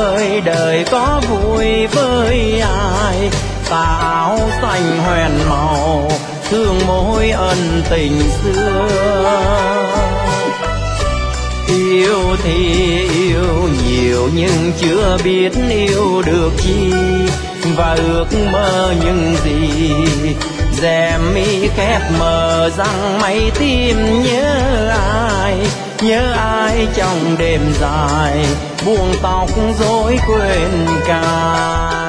ơi đời có vui với ai, tà áo xanh hoen màu thương mối ân tình xưa. Yêu thì yêu nhiều nhưng chưa biết yêu được chi, và ước mơ những gì rèm mi khép mờ rằng mây tim nhớ ai trong đêm dài buông tóc rối quên cài.